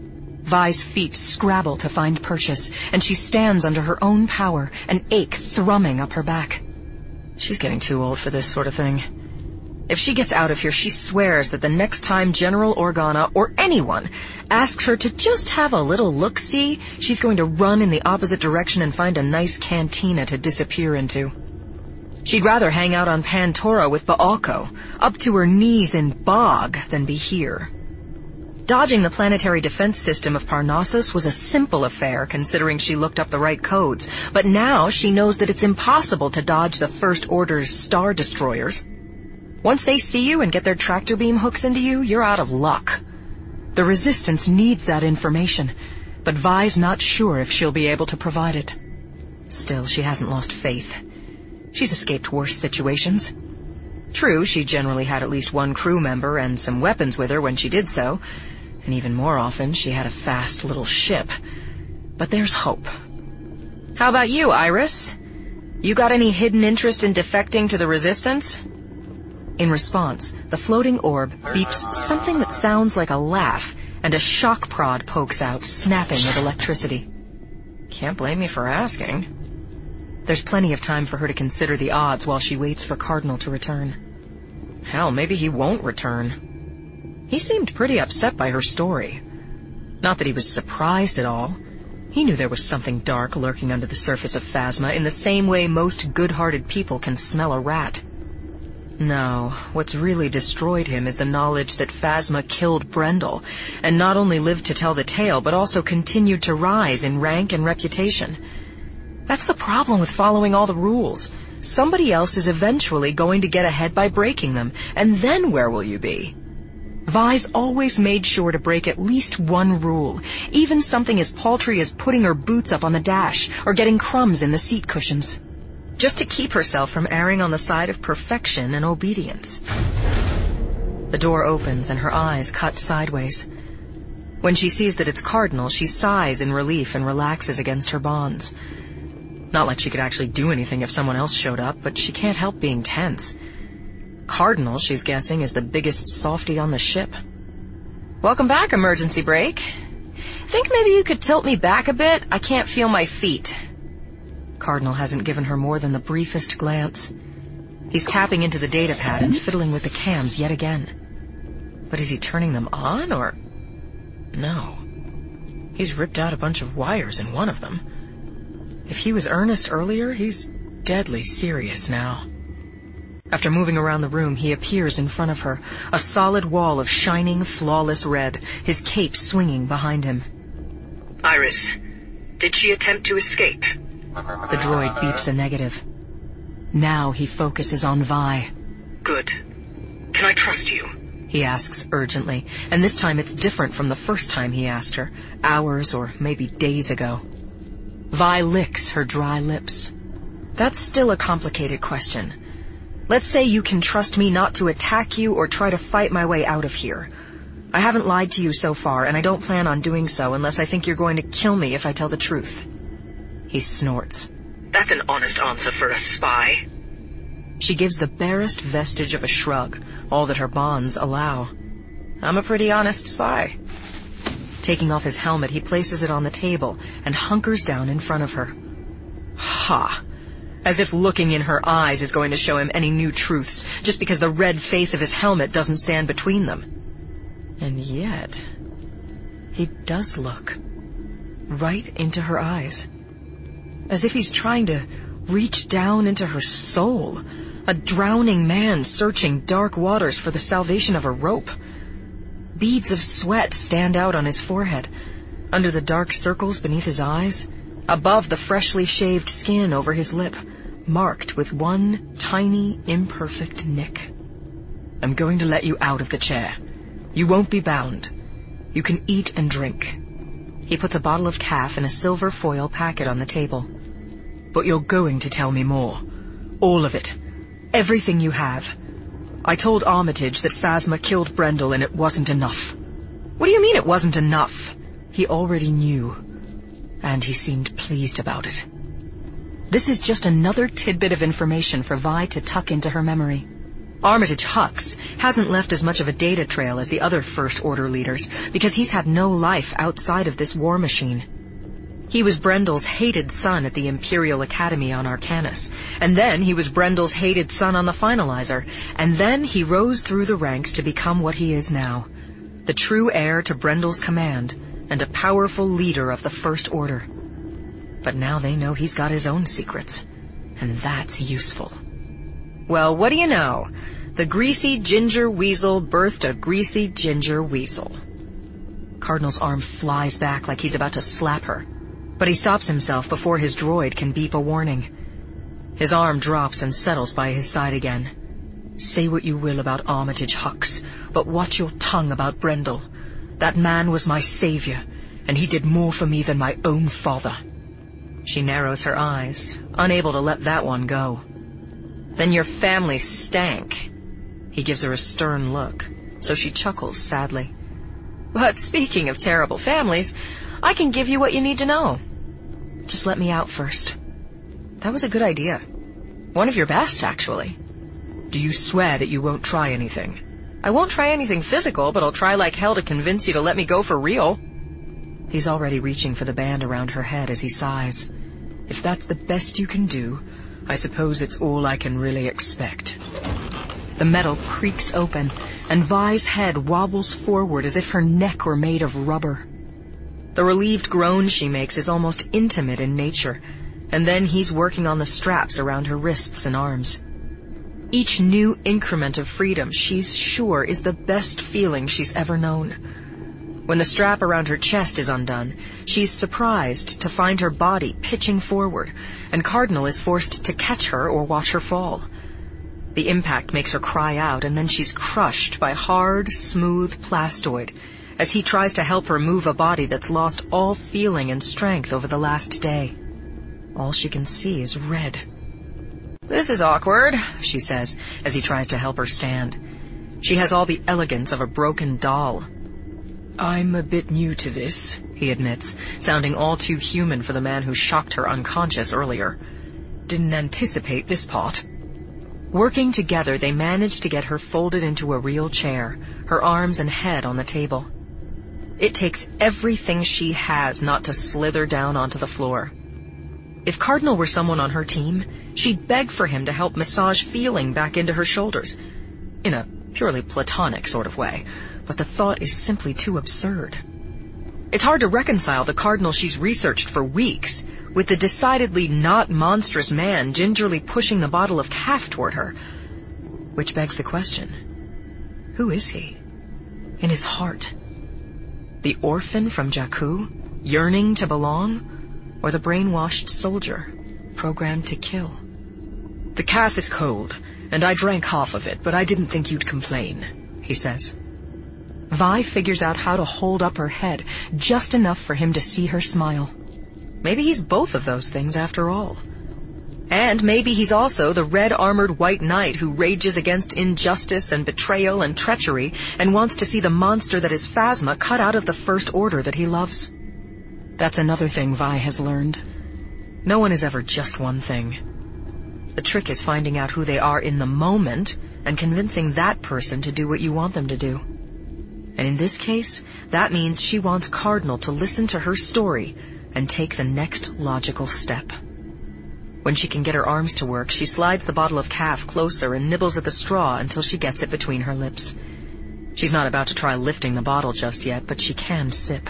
Vi's feet scrabble to find purchase, and she stands under her own power, an ache thrumming up her back. She's getting too old for this sort of thing. If she gets out of here, she swears that the next time General Organa, or anyone, asks her to just have a little look-see, she's going to run in the opposite direction and find a nice cantina to disappear into. She'd rather hang out on Pantora with Baalco, up to her knees in bog, than be here. Dodging the planetary defense system of Parnassus was a simple affair, considering she looked up the right codes, but now she knows that it's impossible to dodge the First Order's star destroyers. Once they see you and get their tractor beam hooks into you, you're out of luck. The Resistance needs that information, but Vi's not sure if she'll be able to provide it. Still, she hasn't lost faith. She's escaped worse situations. True, she generally had at least one crew member and some weapons with her when she did so, and even more often she had a fast little ship. But there's hope. How about you, Iris? You got any hidden interest in defecting to the Resistance? In response, the floating orb beeps something that sounds like a laugh, and a shock prod pokes out, snapping with electricity. Can't blame me for asking. There's plenty of time for her to consider the odds while she waits for Cardinal to return. Hell, maybe he won't return. He seemed pretty upset by her story. Not that he was surprised at all. He knew there was something dark lurking under the surface of Phasma in the same way most good-hearted people can smell a rat. No, what's really destroyed him is the knowledge that Phasma killed Brendel, and not only lived to tell the tale, but also continued to rise in rank and reputation. That's the problem with following all the rules. Somebody else is eventually going to get ahead by breaking them, and then where will you be? Vi's always made sure to break at least one rule, even something as paltry as putting her boots up on the dash or getting crumbs in the seat cushions, just to keep herself from erring on the side of perfection and obedience. The door opens and her eyes cut sideways. When she sees that it's Cardinal, she sighs in relief and relaxes against her bonds. Not like she could actually do anything if someone else showed up, but she can't help being tense. Cardinal, she's guessing, is the biggest softy on the ship. Welcome back, emergency brake. Think maybe you could tilt me back a bit? I can't feel my feet. Cardinal hasn't given her more than the briefest glance. He's tapping into the data pad and fiddling with the cams yet again. But is he turning them on, or... No. He's ripped out a bunch of wires in one of them. If he was earnest earlier, he's deadly serious now. After moving around the room, he appears in front of her, a solid wall of shining, flawless red, his cape swinging behind him. Iris, did she attempt to escape? The droid beeps a negative. Now he focuses on Vi. Good. Can I trust you? He asks urgently, and this time it's different from the first time he asked her, hours or maybe days ago. Vi licks her dry lips. That's still a complicated question. Let's say you can trust me not to attack you or try to fight my way out of here. I haven't lied to you so far, and I don't plan on doing so unless I think you're going to kill me if I tell the truth. He snorts. That's an honest answer for a spy. She gives the barest vestige of a shrug, all that her bonds allow. I'm a pretty honest spy. Taking off his helmet, he places it on the table and hunkers down in front of her. Ha! As if looking in her eyes is going to show him any new truths, just because the red face of his helmet doesn't stand between them. And yet, he does look. Right into her eyes. As if he's trying to reach down into her soul. A drowning man searching dark waters for the salvation of a rope. Beads of sweat stand out on his forehead, under the dark circles beneath his eyes, above the freshly shaved skin over his lip, marked with one tiny, imperfect nick. I'm going to let you out of the chair. You won't be bound. You can eat and drink. He puts a bottle of calf in a silver foil packet on the table. But you're going to tell me more. All of it. Everything you have. I told Armitage that Phasma killed Brendel and it wasn't enough. What do you mean it wasn't enough? He already knew. And he seemed pleased about it. This is just another tidbit of information for Vi to tuck into her memory. Armitage Hux hasn't left as much of a data trail as the other First Order leaders because he's had no life outside of this war machine. He was Brendel's hated son at the Imperial Academy on Arcanus, and then he was Brendel's hated son on the Finalizer, and then he rose through the ranks to become what he is now, the true heir to Brendel's command and a powerful leader of the First Order. But now they know he's got his own secrets, and that's useful. Well, what do you know? The greasy ginger weasel birthed a greasy ginger weasel. Cardinal's arm flies back like he's about to slap her. But he stops himself before his droid can beep a warning. His arm drops and settles by his side again. Say what you will about Armitage Hux, but watch your tongue about Brendel. That man was my savior, and he did more for me than my own father. She narrows her eyes, unable to let that one go. Then your family stank. He gives her a stern look, so she chuckles sadly. But speaking of terrible families, I can give you what you need to know. Just let me out first. That was a good idea. One of your best, actually. Do you swear that you won't try anything? I won't try anything physical, but I'll try like hell to convince you to let me go for real. He's already reaching for the band around her head as he sighs. If that's the best you can do, I suppose it's all I can really expect. The metal creaks open, and Vi's head wobbles forward as if her neck were made of rubber. The relieved groan she makes is almost intimate in nature, and then he's working on the straps around her wrists and arms. Each new increment of freedom she's sure is the best feeling she's ever known. When the strap around her chest is undone, she's surprised to find her body pitching forward, and Cardinal is forced to catch her or watch her fall. The impact makes her cry out, and then she's crushed by hard, smooth plastoid, as he tries to help her move a body that's lost all feeling and strength over the last day. All she can see is red. This is awkward, she says, as he tries to help her stand. She has all the elegance of a broken doll. I'm a bit new to this, he admits, sounding all too human for the man who shocked her unconscious earlier. Didn't anticipate this part. Working together, they manage to get her folded into a real chair, her arms and head on the table. It takes everything she has not to slither down onto the floor. If Cardinal were someone on her team, she'd beg for him to help massage feeling back into her shoulders, in a purely platonic sort of way, but the thought is simply too absurd. It's hard to reconcile the Cardinal she's researched for weeks with the decidedly not monstrous man gingerly pushing the bottle of calf toward her. Which begs the question, who is he? In his heart? The orphan from Jakku, yearning to belong? Or the brainwashed soldier, programmed to kill? The calf is cold, and I drank half of it, but I didn't think you'd complain, he says. Vi figures out how to hold up her head, just enough for him to see her smile. Maybe he's both of those things after all. And maybe he's also the red-armored white knight who rages against injustice and betrayal and treachery and wants to see the monster that is Phasma cut out of the First Order that he loves. That's another thing Vi has learned. No one is ever just one thing. The trick is finding out who they are in the moment and convincing that person to do what you want them to do. And in this case, that means she wants Cardinal to listen to her story and take the next logical step. When she can get her arms to work, she slides the bottle of calf closer and nibbles at the straw until she gets it between her lips. She's not about to try lifting the bottle just yet, but she can sip.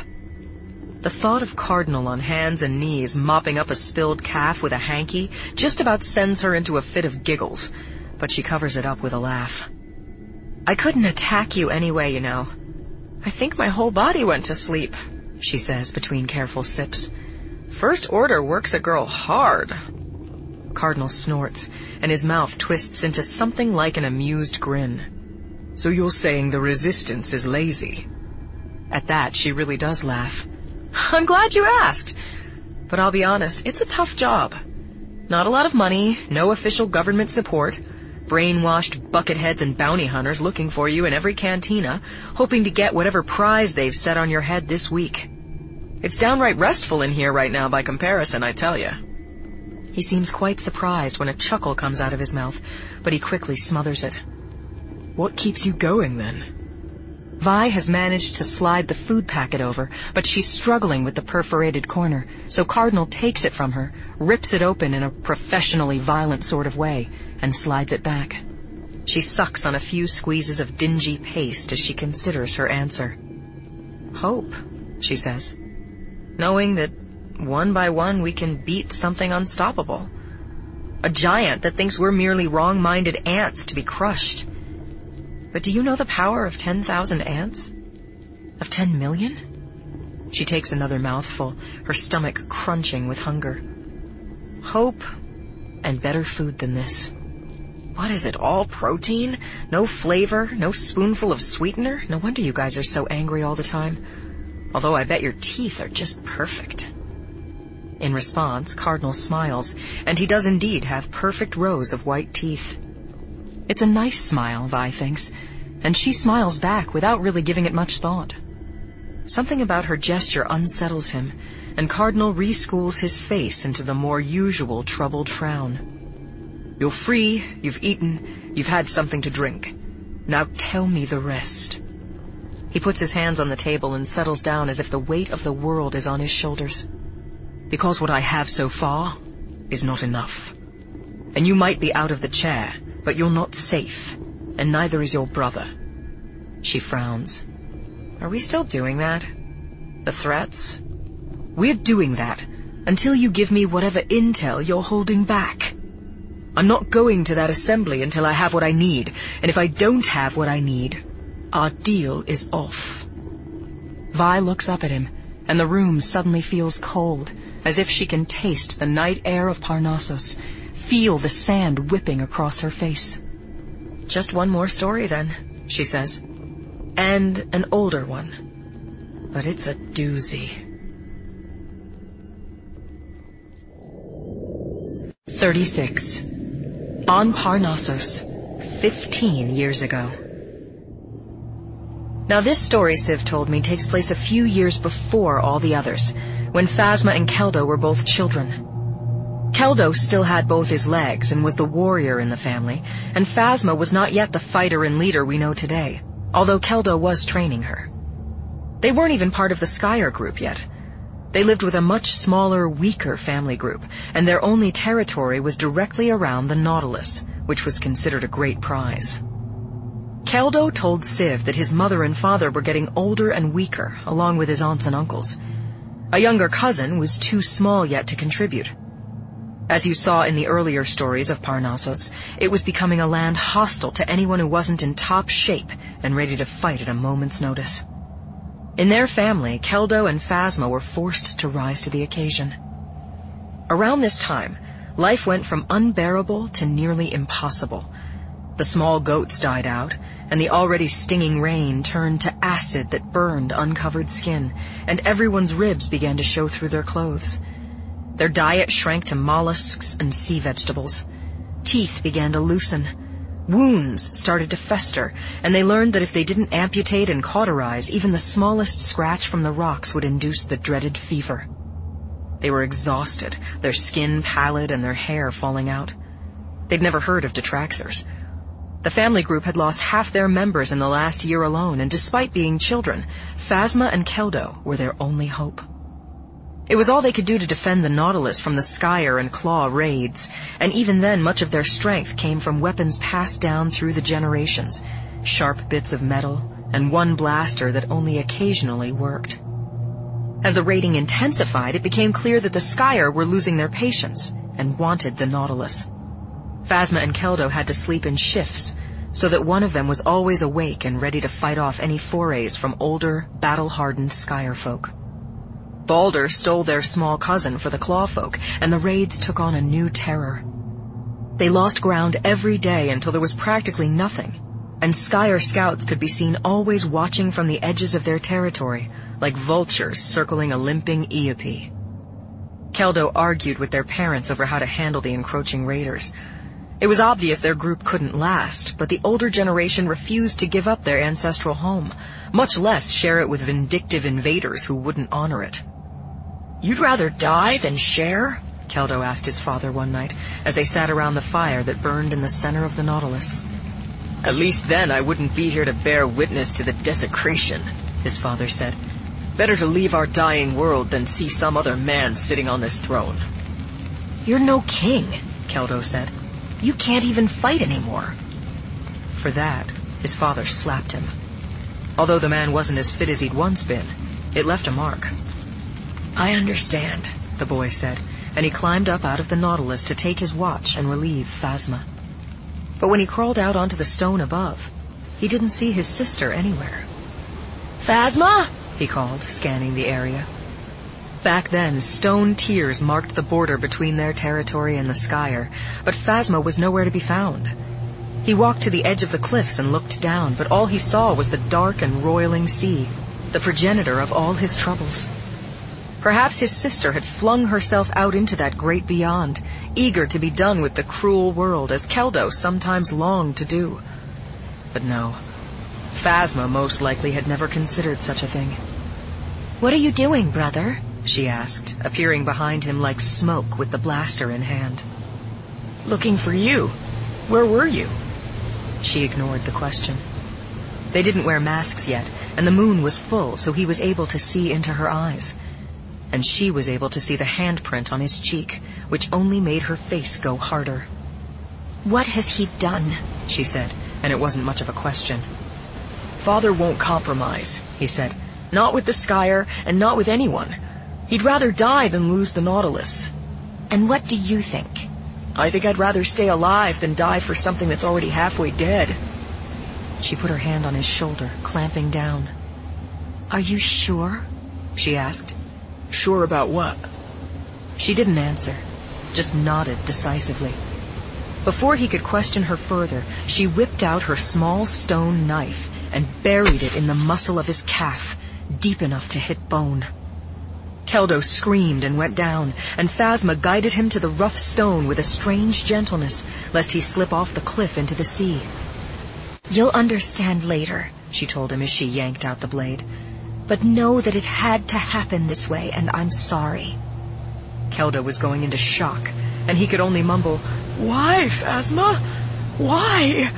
The thought of Cardinal on hands and knees mopping up a spilled calf with a hanky just about sends her into a fit of giggles, but she covers it up with a laugh. I couldn't attack you anyway, you know. I think my whole body went to sleep, she says between careful sips. First Order works a girl hard. Cardinal snorts, and his mouth twists into something like an amused grin. So you're saying the Resistance is lazy? At that, she really does laugh. I'm glad you asked. But I'll be honest, it's a tough job. Not a lot of money, no official government support, brainwashed bucketheads and bounty hunters looking for you in every cantina, hoping to get whatever prize they've set on your head this week. It's downright restful in here right now by comparison, I tell you. He seems quite surprised when a chuckle comes out of his mouth, but he quickly smothers it. What keeps you going, then? Vi has managed to slide the food packet over, but she's struggling with the perforated corner, so Cardinal takes it from her, rips it open in a professionally violent sort of way, and slides it back. She sucks on a few squeezes of dingy paste as she considers her answer. Hope, she says, knowing that one by one we can beat something unstoppable. A giant that thinks we're merely wrong-minded ants to be crushed. But do you know the power of ten thousand ants? Of ten million? She takes another mouthful, her stomach crunching with hunger. Hope and better food than this. What is it, all protein? No flavor, no spoonful of sweetener? No wonder you guys are so angry all the time. Although I bet your teeth are just perfect. In response, Cardinal smiles, and he does indeed have perfect rows of white teeth. It's a nice smile, Vi thinks, and she smiles back without really giving it much thought. Something about her gesture unsettles him, and Cardinal reschools his face into the more usual troubled frown. You're free, you've eaten, you've had something to drink. Now tell me the rest. He puts his hands on the table and settles down as if the weight of the world is on his shoulders. Because what I have so far is not enough. And you might be out of the chair, but you're not safe, and neither is your brother. She frowns. Are we still doing that? The threats? We're doing that until you give me whatever intel you're holding back. I'm not going to that assembly until I have what I need, and if I don't have what I need, our deal is off. Vi looks up at him, and the room suddenly feels cold, as if she can taste the night air of Parnassus, feel the sand whipping across her face. Just one more story, then, she says. And an older one. But it's a doozy. thirty-six. On Parnassus, fifteen years ago. Now this story, Civ told me, takes place a few years before all the others, when Phasma and Keldo were both children. Keldo still had both his legs and was the warrior in the family, and Phasma was not yet the fighter and leader we know today, although Keldo was training her. They weren't even part of the Skyer group yet. They lived with a much smaller, weaker family group, and their only territory was directly around the Nautilus, which was considered a great prize. Keldo told Civ that his mother and father were getting older and weaker, along with his aunts and uncles. A younger cousin was too small yet to contribute. As you saw in the earlier stories of Parnassus, it was becoming a land hostile to anyone who wasn't in top shape and ready to fight at a moment's notice. In their family, Keldo and Phasma were forced to rise to the occasion. Around this time, life went from unbearable to nearly impossible. The small goats died out, and the already stinging rain turned to acid that burned uncovered skin, and everyone's ribs began to show through their clothes. Their diet shrank to mollusks and sea vegetables. Teeth began to loosen. Wounds started to fester, and they learned that if they didn't amputate and cauterize, even the smallest scratch from the rocks would induce the dreaded fever. They were exhausted, their skin pallid and their hair falling out. They'd never heard of Detraxers. The family group had lost half their members in the last year alone, and despite being children, Phasma and Keldo were their only hope. It was all they could do to defend the Nautilus from the Skyer and Claw raids, and even then much of their strength came from weapons passed down through the generations, sharp bits of metal, and one blaster that only occasionally worked. As the raiding intensified, it became clear that the Skyer were losing their patience and wanted the Nautilus. Phasma and Keldo had to sleep in shifts, so that one of them was always awake and ready to fight off any forays from older, battle-hardened Skyer folk. Balder stole their small cousin for the Clawfolk, and the raids took on a new terror. They lost ground every day until there was practically nothing, and Skyer scouts could be seen always watching from the edges of their territory, like vultures circling a limping Eope. Keldo argued with their parents over how to handle the encroaching raiders. It was obvious their group couldn't last, but the older generation refused to give up their ancestral home, much less share it with vindictive invaders who wouldn't honor it. "You'd rather die than share?" Keldo asked his father one night, as they sat around the fire that burned in the center of the Nautilus. "At least then I wouldn't be here to bear witness to the desecration," his father said. "Better to leave our dying world than see some other man sitting on this throne." "You're no king," Keldo said. "You can't even fight anymore." For that, his father slapped him. Although the man wasn't as fit as he'd once been, it left a mark. "I understand," the boy said, and he climbed up out of the Nautilus to take his watch and relieve Phasma. But when he crawled out onto the stone above, he didn't see his sister anywhere. "Phasma!" he called, scanning the area. Back then, stone tiers marked the border between their territory and the Skyer, but Phasma was nowhere to be found. He walked to the edge of the cliffs and looked down, but all he saw was the dark and roiling sea, the progenitor of all his troubles. Perhaps his sister had flung herself out into that great beyond, eager to be done with the cruel world, as Keldo sometimes longed to do. But no, Phasma most likely had never considered such a thing. "What are you doing, brother?" she asked, appearing behind him like smoke with the blaster in hand. "Looking for you. Where were you?" She ignored the question. They didn't wear masks yet, and the moon was full, so he was able to see into her eyes. And she was able to see the handprint on his cheek, which only made her face go harder. "What has he done?" she said, and it wasn't much of a question. "Father won't compromise," he said. "Not with the Skyer, and not with anyone. He'd rather die than lose the Nautilus." "And what do you think?" "I think I'd rather stay alive than die for something that's already halfway dead." She put her hand on his shoulder, clamping down. "Are you sure?" she asked. "Sure about what?" She didn't answer, just nodded decisively. Before he could question her further, she whipped out her small stone knife and buried it in the muscle of his calf, deep enough to hit bone. Keldo screamed and went down, and Phasma guided him to the rough stone with a strange gentleness, lest he slip off the cliff into the sea. "You'll understand later," she told him as she yanked out the blade. "But know that it had to happen this way, and I'm sorry." Keldo was going into shock, and he could only mumble, "Why, Phasma? Why?"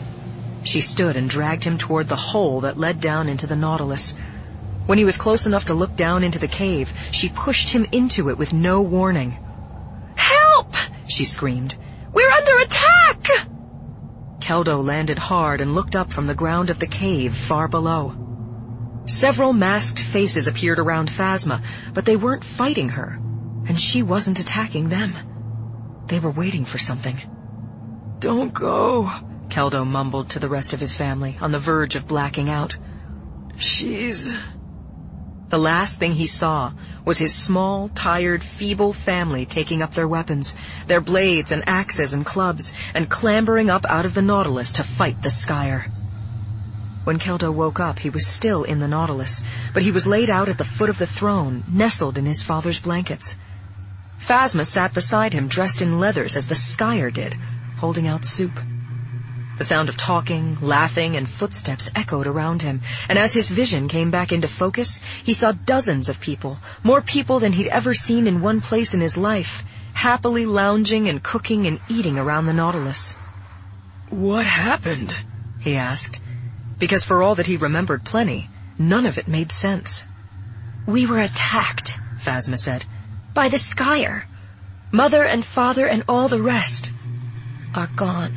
She stood and dragged him toward the hole that led down into the Nautilus. When he was close enough to look down into the cave, she pushed him into it with no warning. "Help!" she screamed. "We're under attack!" Keldo landed hard and looked up from the ground of the cave far below. Several masked faces appeared around Phasma, but they weren't fighting her, and she wasn't attacking them. They were waiting for something. "Don't go," Keldo mumbled to the rest of his family, on the verge of blacking out. "She's..." The last thing he saw was his small, tired, feeble family taking up their weapons, their blades and axes and clubs, and clambering up out of the Nautilus to fight the Skyer. When Keldo woke up, he was still in the Nautilus, but he was laid out at the foot of the throne, nestled in his father's blankets. Phasma sat beside him, dressed in leathers as the Skyer did, holding out soup. The sound of talking, laughing, and footsteps echoed around him, and as his vision came back into focus, he saw dozens of people, more people than he'd ever seen in one place in his life, happily lounging and cooking and eating around the Nautilus. "What happened?" he asked, because for all that he remembered plenty, none of it made sense. "We were attacked," Phasma said, "by the Skyer. Mother and father and all the rest are gone."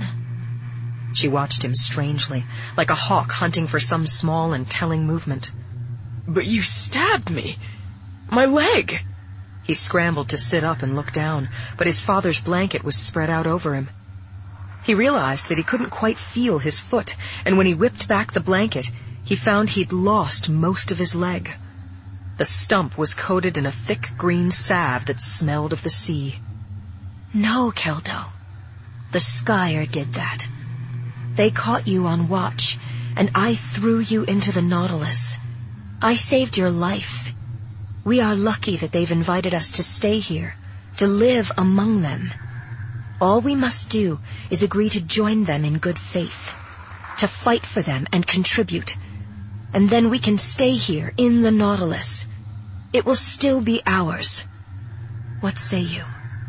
She watched him strangely, like a hawk hunting for some small and telling movement. "But you stabbed me! My leg!" He scrambled to sit up and look down, but his father's blanket was spread out over him. He realized that he couldn't quite feel his foot, and when he whipped back the blanket, he found he'd lost most of his leg. The stump was coated in a thick green salve that smelled of the sea. "No, Keldo. The Skyer did that. They caught you on watch, and I threw you into the Nautilus. I saved your life. We are lucky that they've invited us to stay here, to live among them. All we must do is agree to join them in good faith, to fight for them and contribute, and then we can stay here in the Nautilus. It will still be ours. What say you?"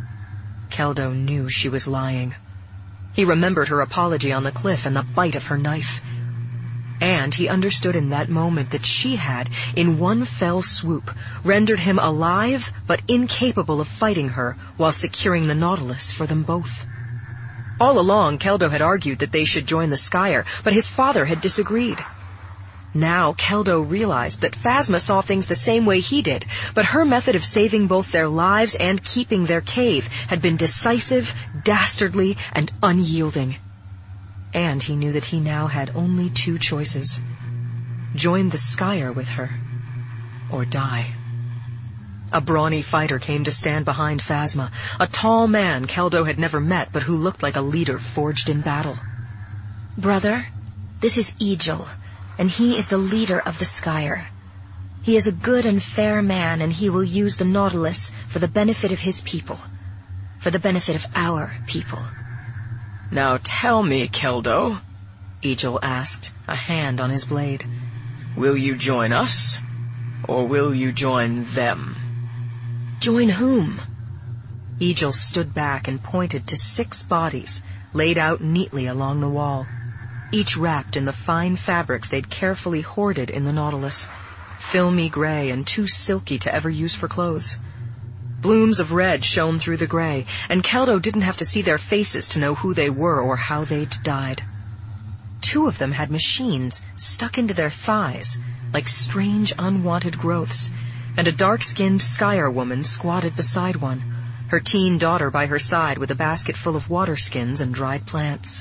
Keldo knew she was lying. He remembered her apology on the cliff and the bite of her knife. And he understood in that moment that she had, in one fell swoop, rendered him alive but incapable of fighting her while securing the Nautilus for them both. All along, Keldo had argued that they should join the Skyer, but his father had disagreed. Now Keldo realized that Phasma saw things the same way he did, but her method of saving both their lives and keeping their cave had been decisive, dastardly, and unyielding. And he knew that he now had only two choices. Join the Skyer with her, or die. A brawny fighter came to stand behind Phasma, a tall man Keldo had never met but who looked like a leader forged in battle. "Brother, this is Egil, and he is the leader of the Skyer. He is a good and fair man, and he will use the Nautilus for the benefit of his people, for the benefit of our people." "Now tell me, Keldo," Egil asked, a hand on his blade, "will you join us, or will you join them?" "Join whom?" Egil stood back and pointed to six bodies laid out neatly along the wall, each wrapped in the fine fabrics they'd carefully hoarded in the Nautilus, filmy gray and too silky to ever use for clothes. Blooms of red shone through the gray, and Keldo didn't have to see their faces to know who they were or how they'd died. Two of them had machines stuck into their thighs, like strange unwanted growths, and a dark-skinned Skyer woman squatted beside one, her teen daughter by her side with a basket full of water skins and dried plants.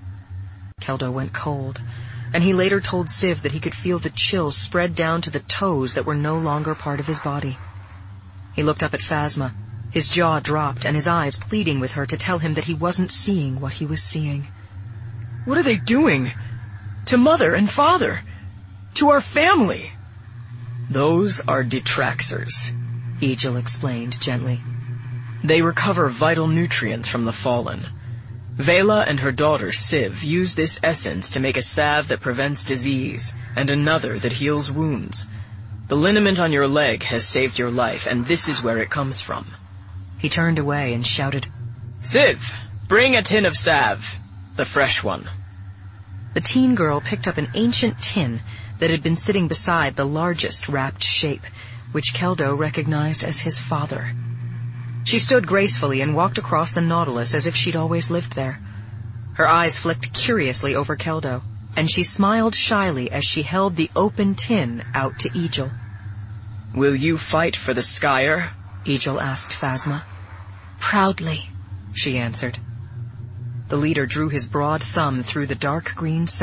Keldo went cold, and he later told Siv that he could feel the chills spread down to the toes that were no longer part of his body. He looked up at Phasma, his jaw dropped and his eyes pleading with her to tell him that he wasn't seeing what he was seeing. "What are they doing? To Mother and Father? To our family?" "Those are detraxers," Egil explained gently. "They recover vital nutrients from the fallen. Vela and her daughter, Siv, use this essence to make a salve that prevents disease, and another that heals wounds. The liniment on your leg has saved your life, and this is where it comes from." He turned away and shouted, "Siv, bring a tin of salve, the fresh one." The teen girl picked up an ancient tin that had been sitting beside the largest wrapped shape, which Keldo recognized as his father. She stood gracefully and walked across the Nautilus as if she'd always lived there. Her eyes flicked curiously over Keldo, and she smiled shyly as she held the open tin out to Egil. Will you fight for the Skyer? Egil asked Phasma. Proudly, she answered. The leader drew his broad thumb through the dark green